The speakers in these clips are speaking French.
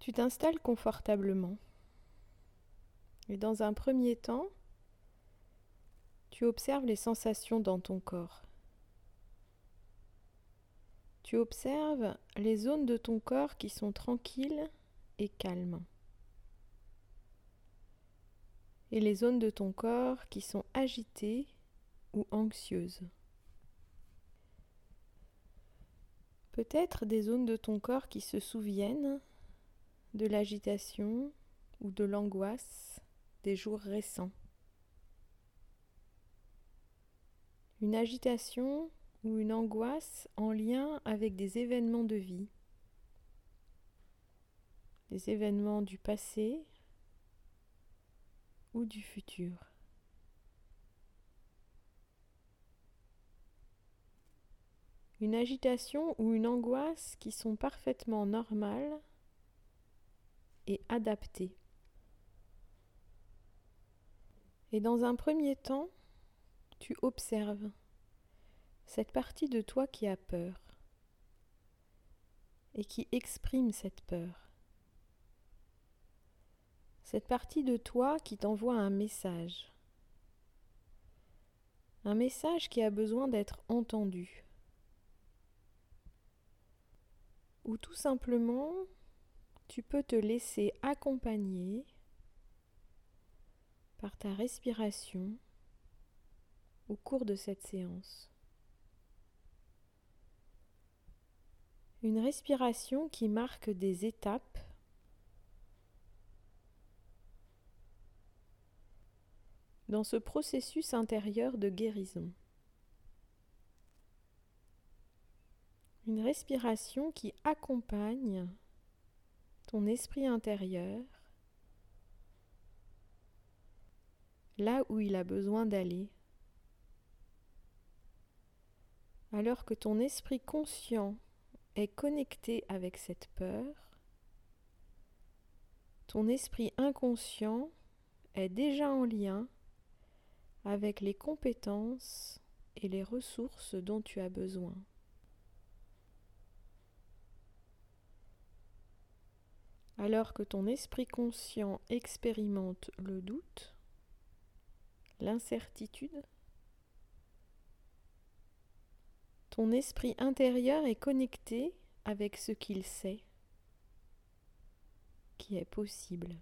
Tu t'installes confortablement et dans un premier temps, tu observes les sensations dans ton corps. Tu observes les zones de ton corps qui sont tranquilles et calmes et les zones de ton corps qui sont agitées ou anxieuses. Peut-être des zones de ton corps qui se souviennent de l'agitation ou de l'angoisse des jours récents. Une agitation ou une angoisse en lien avec des événements de vie, des événements du passé ou du futur. Une agitation ou une angoisse qui sont parfaitement normales et adaptées. Et dans un premier temps, tu observes cette partie de toi qui a peur et qui exprime cette peur. Cette partie de toi qui t'envoie un message qui a besoin d'être entendu. Ou tout simplement, tu peux te laisser accompagner par ta respiration au cours de cette séance. Une respiration qui marque des étapes dans ce processus intérieur de guérison. Une respiration qui accompagne ton esprit intérieur là où il a besoin d'aller, alors que ton esprit conscient est connecté avec cette peur, ton esprit inconscient est déjà en lien avec les compétences et les ressources dont tu as besoin. Alors que ton esprit conscient expérimente le doute, l'incertitude, ton esprit intérieur est connecté avec ce qu'il sait, qui est possible.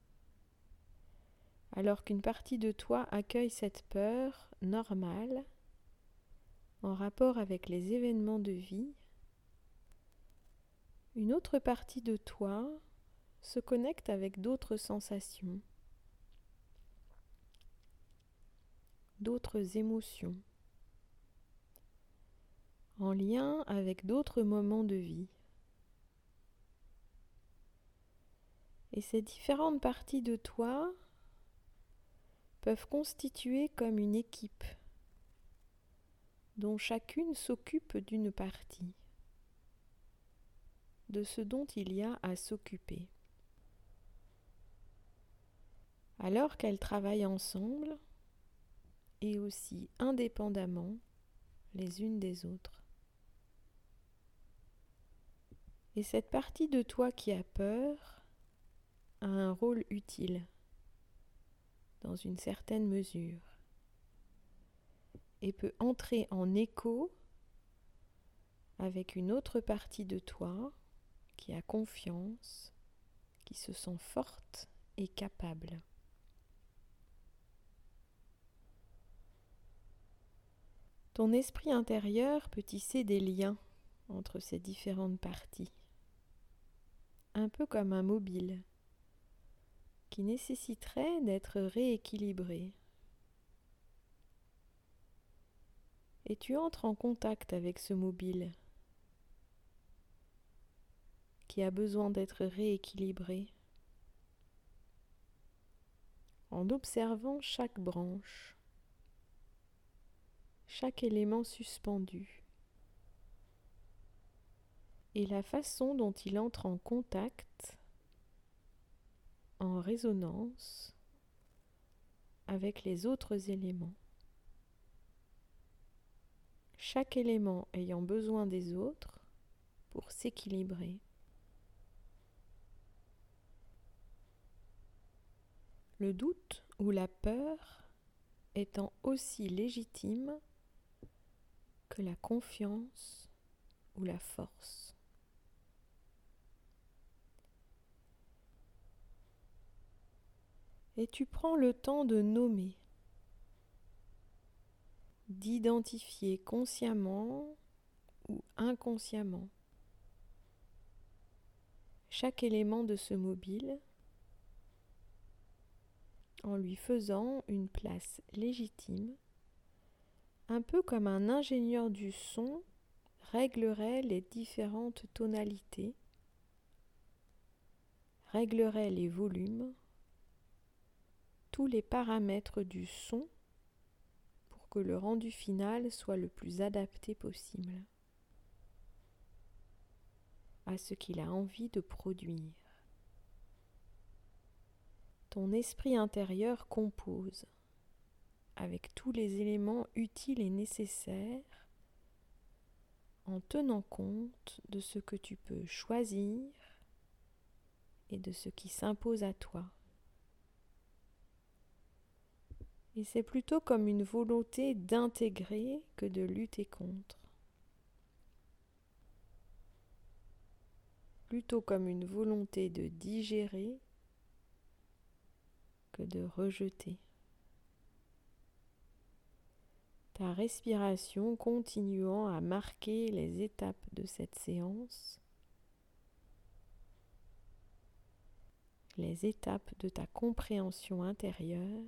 Alors qu'une partie de toi accueille cette peur normale, en rapport avec les événements de vie, une autre partie de toi se connecte avec d'autres sensations, d'autres émotions, en lien avec d'autres moments de vie. Et ces différentes parties de toi peuvent constituer comme une équipe dont chacune s'occupe d'une partie de ce dont il y a à s'occuper. Alors qu'elles travaillent ensemble et aussi indépendamment les unes des autres. Et cette partie de toi qui a peur a un rôle utile dans une certaine mesure et peut entrer en écho avec une autre partie de toi qui a confiance, qui se sent forte et capable. Ton esprit intérieur peut tisser des liens entre ces différentes parties, un peu comme un mobile qui nécessiterait d'être rééquilibré. Et tu entres en contact avec ce mobile qui a besoin d'être rééquilibré en observant chaque branche, chaque élément suspendu et la façon dont il entre en contact, en résonance avec les autres éléments. Chaque élément ayant besoin des autres pour s'équilibrer. Le doute ou la peur étant aussi légitime que la confiance ou la force. Et tu prends le temps de nommer, d'identifier consciemment ou inconsciemment chaque élément de ce mobile en lui faisant une place légitime, un peu comme un ingénieur du son réglerait les différentes tonalités, réglerait les volumes, tous les paramètres du son pour que le rendu final soit le plus adapté possible à ce qu'il a envie de produire. Ton esprit intérieur compose avec tous les éléments utiles et nécessaires en tenant compte de ce que tu peux choisir et de ce qui s'impose à toi. Et c'est plutôt comme une volonté d'intégrer que de lutter contre. Plutôt comme une volonté de digérer que de rejeter. Ta respiration continuant à marquer les étapes de cette séance, les étapes de ta compréhension intérieure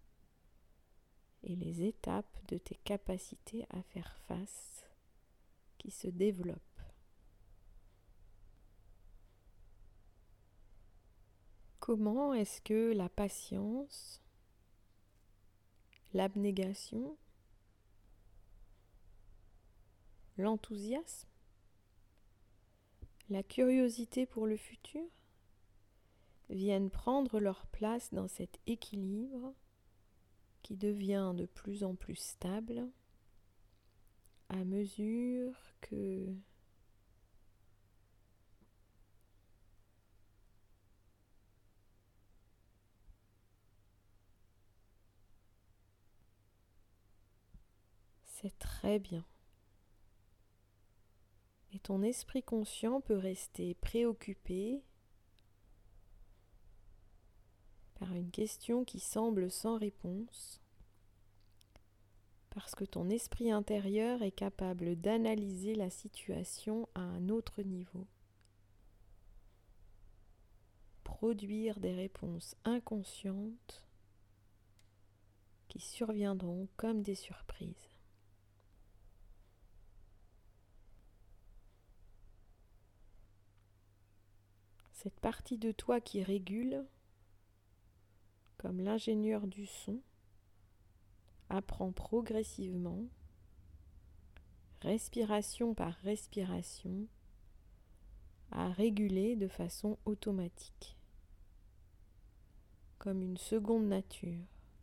et les étapes de tes capacités à faire face qui se développent. Comment est-ce que la patience, l'abnégation, l'enthousiasme, la curiosité pour le futur viennent prendre leur place dans cet équilibre qui devient de plus en plus stable à mesure que c'est très bien. Et ton esprit conscient peut rester préoccupé par une question qui semble sans réponse, parce que ton esprit intérieur est capable d'analyser la situation à un autre niveau, produire des réponses inconscientes qui surviendront comme des surprises. Cette partie de toi qui régule, comme l'ingénieur du son, apprend progressivement, respiration par respiration, à réguler de façon automatique, comme une seconde nature.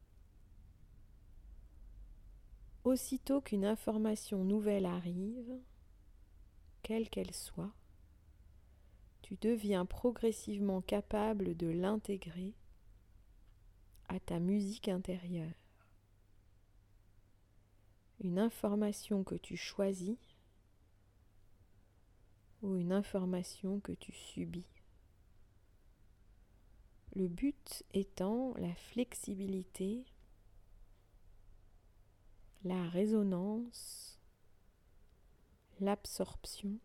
Aussitôt qu'une information nouvelle arrive, quelle qu'elle soit, tu deviens progressivement capable de l'intégrer à ta musique intérieure. Une information que tu choisis ou une information que tu subis. Le but étant la flexibilité, la résonance, l'absorption,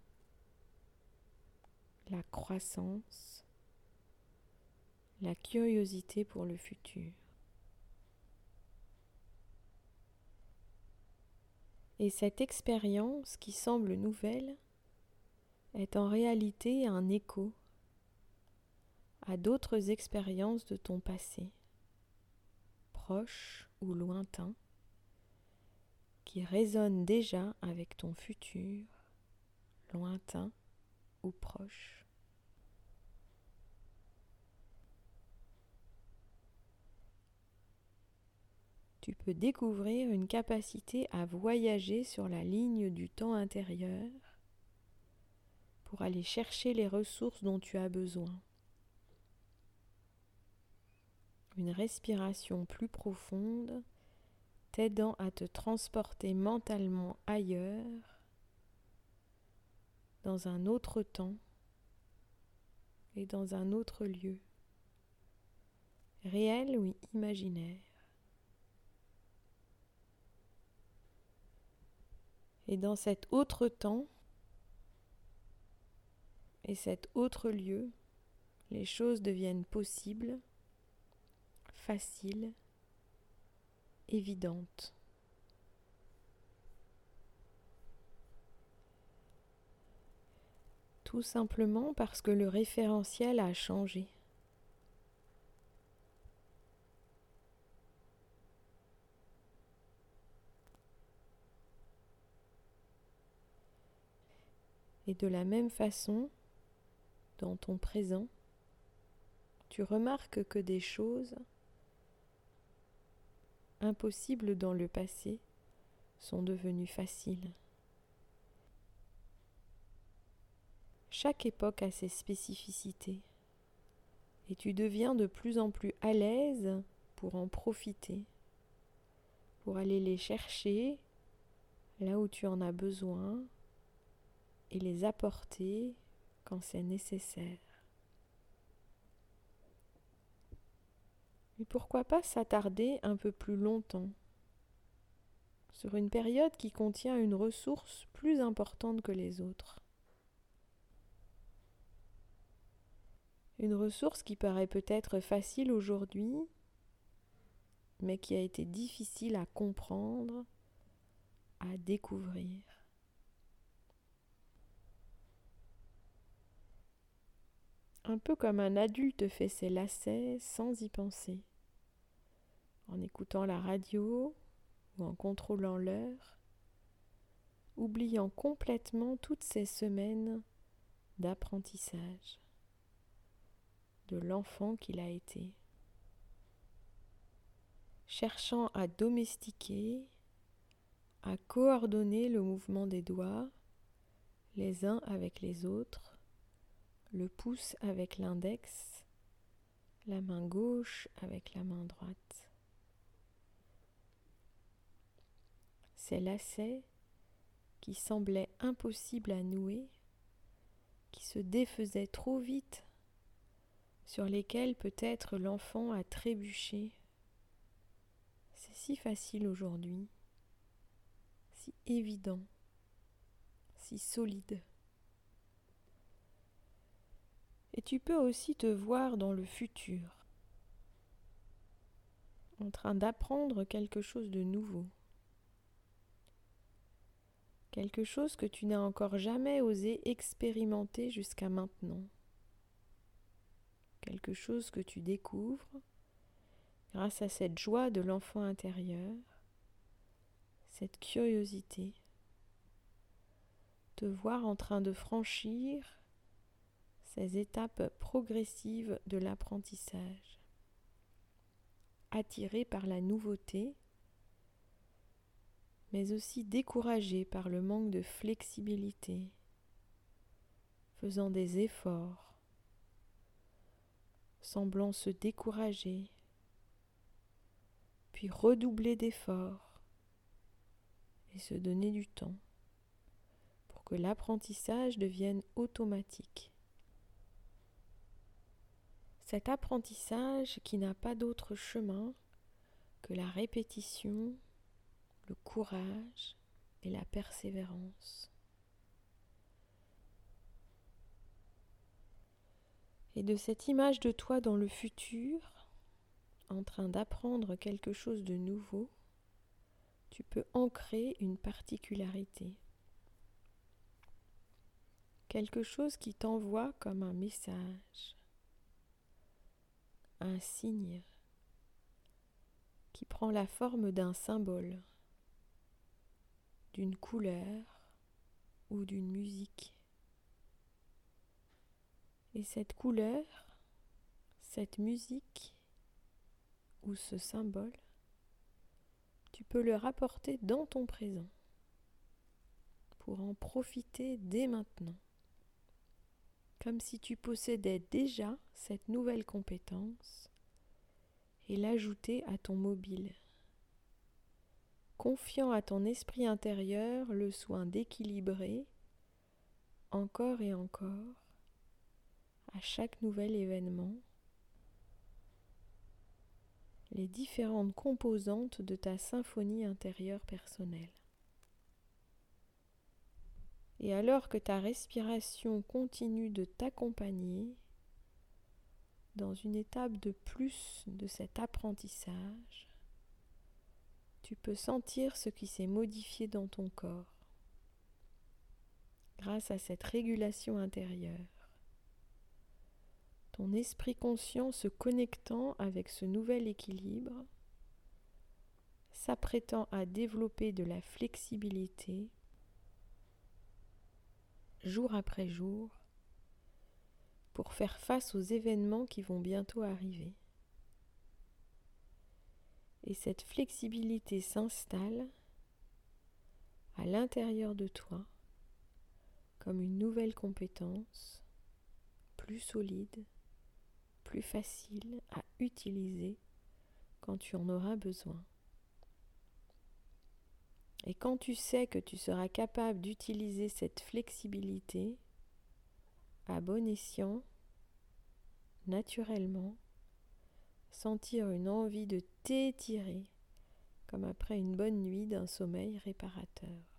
la croissance, la curiosité pour le futur. Et cette expérience qui semble nouvelle est en réalité un écho à d'autres expériences de ton passé, proches ou lointains, qui résonnent déjà avec ton futur, lointain ou proche. Tu peux découvrir une capacité à voyager sur la ligne du temps intérieur pour aller chercher les ressources dont tu as besoin. une respiration plus profonde, t'aidant à te transporter mentalement ailleurs, dans un autre temps et dans un autre lieu, réel ou imaginaire. Et dans cet autre temps et cet autre lieu, les choses deviennent possibles, faciles, évidentes. Tout simplement parce que le référentiel a changé. Et de la même façon, dans ton présent, tu remarques que des choses impossibles dans le passé sont devenues faciles. Chaque époque a ses spécificités et tu deviens de plus en plus à l'aise pour en profiter, pour aller les chercher là où tu en as besoin et les apporter quand c'est nécessaire. Et pourquoi pas s'attarder un peu plus longtemps sur une période qui contient une ressource plus importante que les autres. Une ressource qui paraît peut-être facile aujourd'hui, mais qui a été difficile à comprendre, à découvrir. Un peu comme un adulte fait ses lacets sans y penser, en écoutant la radio ou en contrôlant l'heure, oubliant complètement toutes ces semaines d'apprentissage de l'enfant qu'il a été, cherchant à domestiquer, à coordonner le mouvement des doigts, les uns avec les autres, le pouce avec l'index, la main gauche avec la main droite. Ces lacets qui semblaient impossibles à nouer, qui se défaisaient trop vite, sur lesquels peut-être l'enfant a trébuché. C'est si facile aujourd'hui, si évident, si solide. Et tu peux aussi te voir dans le futur, en train d'apprendre quelque chose de nouveau. Quelque chose que tu n'as encore jamais osé expérimenter jusqu'à maintenant. Quelque chose que tu découvres grâce à cette joie de l'enfant intérieur, cette curiosité. Te voir en train de franchir ces étapes progressives de l'apprentissage. Attiré par la nouveauté, mais aussi découragé par le manque de flexibilité, faisant des efforts, semblant se décourager, puis redoubler d'efforts et se donner du temps pour que l'apprentissage devienne automatique. Cet apprentissage qui n'a pas d'autre chemin que la répétition, le courage et la persévérance. Et de cette image de toi dans le futur, en train d'apprendre quelque chose de nouveau, tu peux ancrer une particularité. Quelque chose qui t'envoie comme un message, un signe qui prend la forme d'un symbole, d'une couleur ou d'une musique. Et cette couleur, cette musique ou ce symbole, tu peux le rapporter dans ton présent pour en profiter dès maintenant, comme si tu possédais déjà cette nouvelle compétence et l'ajouter à ton mobile, confiant à ton esprit intérieur le soin d'équilibrer encore et encore, à chaque nouvel événement, les différentes composantes de ta symphonie intérieure personnelle. Et alors que ta respiration continue de t'accompagner dans une étape de plus de cet apprentissage, tu peux sentir ce qui s'est modifié dans ton corps grâce à cette régulation intérieure. Ton esprit conscient se connectant avec ce nouvel équilibre, s'apprêtant à développer de la flexibilité jour après jour pour faire face aux événements qui vont bientôt arriver. Et cette flexibilité s'installe à l'intérieur de toi comme une nouvelle compétence plus solide, plus facile à utiliser quand tu en auras besoin. Et quand tu sais que tu seras capable d'utiliser cette flexibilité à bon escient, naturellement, sentir une envie de t'étirer comme après une bonne nuit d'un sommeil réparateur.